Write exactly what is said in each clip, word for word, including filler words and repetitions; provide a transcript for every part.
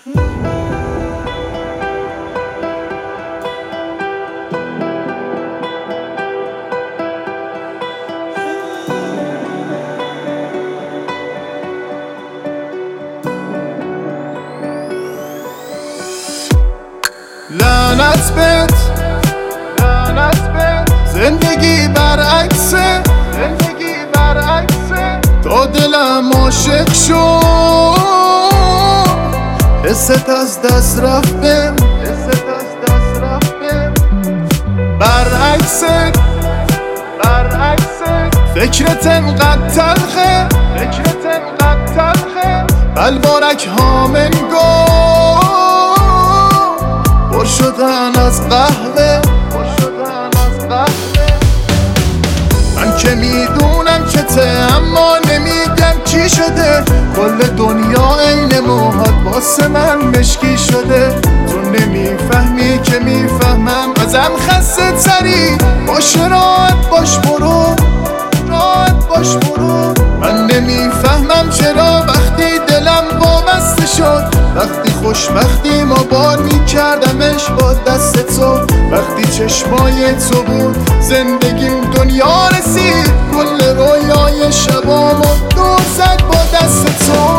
لعنت بهت، لعنت بهت، زندگی برعکسه، زندگی برعکسه، تا دلم عاشق شد، حست از دست رفته، حست از دست رفته، برعکسه، برعکسه، فکرت انقدر تلخه، فکرت انقدر تلخه، بلبارک هامن گفت پر شدن از قهوه، پر شدن از قهوه. من که میدونم که ته اما نمیگم چی شده، کل دنیا عین موهات واسه من مشکی شده. تو نمیفهمی که میفهمم، ازم خسته تری، باش راحت باش برو، راحت باش برو. من نمیفهمم چرا وقتی دلم وابسته شد، وقتی خوشبختی ما بار میکردمش با دست تو، وقتی چشمای تو بود زندگیم دنیا رسید، کل رویای شبامو دور زد با دست تو.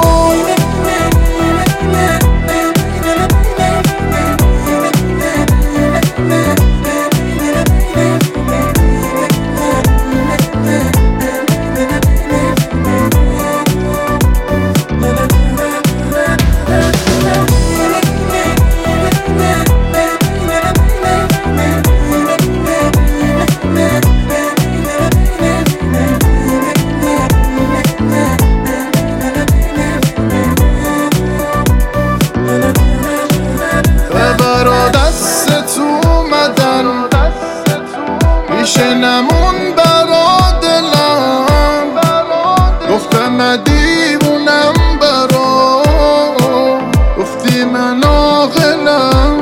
میشه نمون برا دلم، گفتم دیوونم برا، گفتی من عاقلم،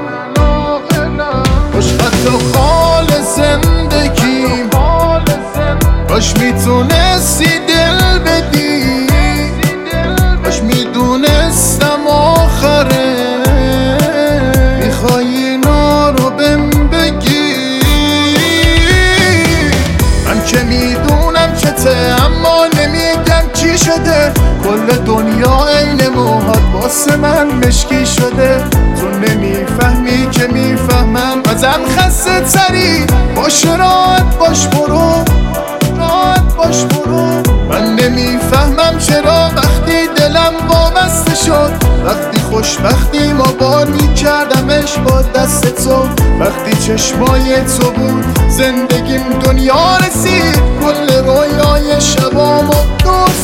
خوش خط و خال زندگیم، باش میتونستی دل بدی، باش میدونستم آخره میخوای اینا رو بهم بگی. که میدونم که ته اما نمیگم چی شده، کل دنیا عین موهات واسه من مشکی شده. تو نمیفهمی که میفهمم، ازم خسته تری، باش راحت باش برو، راحت باش برو. من نمیفهمم چرا وقتی دلم وابسته شد، وقتی خوشبختی ما بار میکردمش با دست تو، وقتی چشمای تو بود زندگیم دنیا رسید، کل رویای شبامو دور